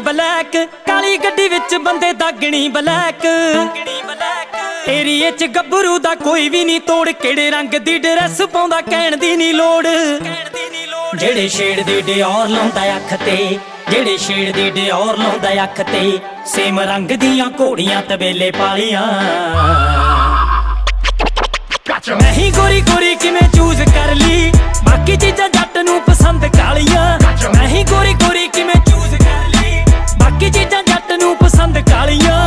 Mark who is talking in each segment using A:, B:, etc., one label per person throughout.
A: Black, ਕਾਲੀ ਗੱਡੀ ਵਿੱਚ ਬੰਦੇ ਦਾਗਣੀ ਬਲੈਕ। ਏਰੀਏ ਚ ਗੱਭਰੂ ਦਾ ਕੋਈ ਵੀ ਨਹੀਂ ਤੋੜ, ਕਿਹੜੇ ਰੰਗ ਦੀ ਡਰੈਸ ਪਾਉਂਦਾ ਕਹਿਣ ਦੀ ਨਹੀਂ ਲੋੜ। ਜਿਹੜੇ ਸ਼ੇਡ ਦੀ ਡਿਓਰ ਲਾਉਂਦਾ ਅੱਖ ਤੇ, ਜਿਹੜੇ ਸ਼ੇਡ ਦੀ ਡਿਓਰ ਲਾਉਂਦਾ ਅੱਖ ਤੇ, ਸੇਮ ਰੰਗ ਦੀਆਂ ਘੋੜੀਆਂ ਤਬੇਲੇ ਪਾਲੀਆਂ। ਮੈਂ ਹੀ ਗੋਰੀ ਗੋਰੀ ਕਿਵੇਂ ਚੂਜ਼ ਕਰ ਲਈ, ਬਾਕੀ ਚੀਜ਼ਾਂ ਜੱਟ ਨੂੰ ਪਸੰਦ ਕਾਲੀਆਂ। ਮੈਂ ਹੀ ਗੋਰੀ ਗੋਰੀ ਕਿਵੇਂ ਚੂਜ਼ ਕਰ ਲਈ, ਬਾਕੀ ਚੀਜ਼ਾਂ ਜੱਟ ਨੂੰ ਪਸੰਦ ਕਾਲੀਆਂ।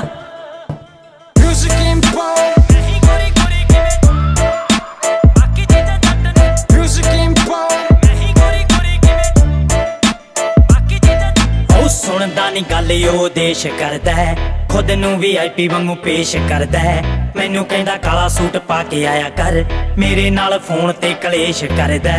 A: ਸੁਣਦਾ ਨੀ ਗੱਲ ਉਹ ਦੇਸ਼ ਕਰਦਾ, ਖੁਦ ਨੂੰ VIP ਵਾਂਗੂ ਪੇਸ਼ ਕਰਦਾ। ਮੈਨੂੰ ਕਹਿੰਦਾ ਕਾਲਾ ਸੂਟ ਪਾ ਕੇ ਆਇਆ ਕਰ, ਮੇਰੇ ਨਾਲ ਫੋਨ ਤੇ ਕਲੇਸ਼ ਕਰਦਾ।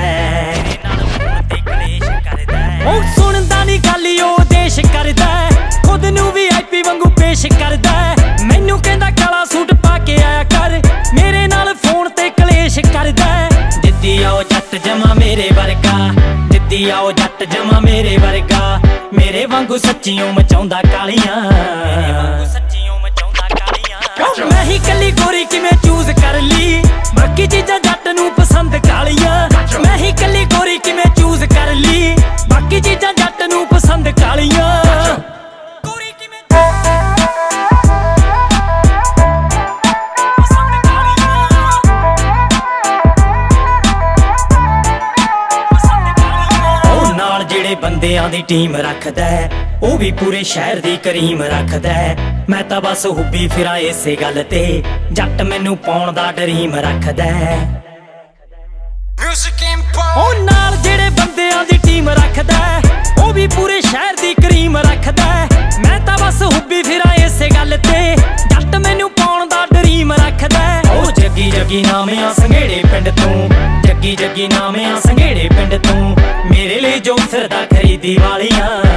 A: ਉਹ ਸੁਣਦਾ ਨੀ ਗੱਲ ਉਹ ਦੇਸ਼ ਕਰਦਾ, ਖੁਦ ਨੂੰ VIP ਵਾਂਗੂ ਪੇਸ਼ ਕਰਦਾ। ਮੈਨੂੰ ਕਹਿੰਦਾ ਕਾਲਾ ਸੂਟ ਪਾ ਕੇ ਆਇਆ ਕਰ, ਮੇਰੇ ਨਾਲ ਫੋਨ ਤੇ ਕਲੇਸ਼ ਕਰਦਾ। ਜਿੱਦੀ ਆਓ ਜੱਟ ਜਮਾ ਮੇਰੇ ਵਰਗਾ, ਜਿੱਦੀ ਆਓ ਜੱਟ ਜਮਾ ਮੇਰੇ ਵਰਗਾ, ਮੇਰੇ ਵਾਂਗੂ ਸੱਚੀਓ ਮਚਾਉਂਦਾ ਕਾਲੀਆਂ। ਮੈਂ ਹੀ ਕੱਲੀ ਗੋਰੀ ਕਿਵੇਂ ਚੂਜ਼ ਕਰ ਲਈ, ਬਾਕੀ ਚੀਜ਼ਾਂ ਜੱਟ ਨੂੰ ਪਸੰਦ ਕਾਲੀਆਂ। ਮੈਂ ਹੀ ਕੱਲੀ ਗੋਰੀ ਕਿਵੇਂ ਚੂਜ਼ ਕਰ ਲਈ, ਬਾਕੀ ਚੀਜ਼ਾਂ ਜੱਟ ਨੂੰ ਪਸੰਦ ਕਾਲੀਆਂ। ਜਿਹੜੇ ਬੰਦਿਆਂ ਦੀ ਟੀਮ ਰੱਖਦਾ, ਉਹ ਵੀ ਪੂਰੇ ਸ਼ਹਿਰ ਦੀ ਕਰੀਮ ਰੱਖਦਾ। ਮੈਂ ਤਾਂ ਬਸ ਹੁੱਬੀ ਫਿਰਾਂ ਇਸੇ ਗੱਲ ਤੇ, ਜੱਟ ਮੈਨੂੰ ਪਾਉਣ ਦਾ ਡਰੀਮ ਰੱਖਦਾ। ਉਹ ਨਾਲ ਜਿਹੜੇ ਬੰਦਿਆਂ ਦੀ ਟੀਮ ਰੱਖਦਾ, ਉਹ ਵੀ ਪੂਰੇ ਸ਼ਹਿਰ ਦੀ ਕਰੀਮ ਰੱਖਦਾ। ਮੈਂ ਤਾਂ ਬਸ ਹੁੱਬੀ ਫਿਰਾਂ ਇਸੇ ਗੱਲ ਤੇ, ਜੱਟ ਮੈਨੂੰ ਪਾਉਣ ਦਾ ਡਰੀਮ ਰੱਖਦਾ। ਉਹ ਜੱਗੀ ਜੱਗੀ ਨਾਮਿਆਂ ਸੰਘੇੜੇ ਪਿੰਡ ਤੋਂ, ਜੱਗੀ ਜੱਗੀ ਨਾਮਿਆਂ ਸੰਘੇੜੇ ਪਿੰਡ ਤੋਂ, ਮੇਰੇ ਲਈ ਜੋ ਫਿਰਦਾ ਖਰੀਦੀ ਵਾਲੀਆਂ।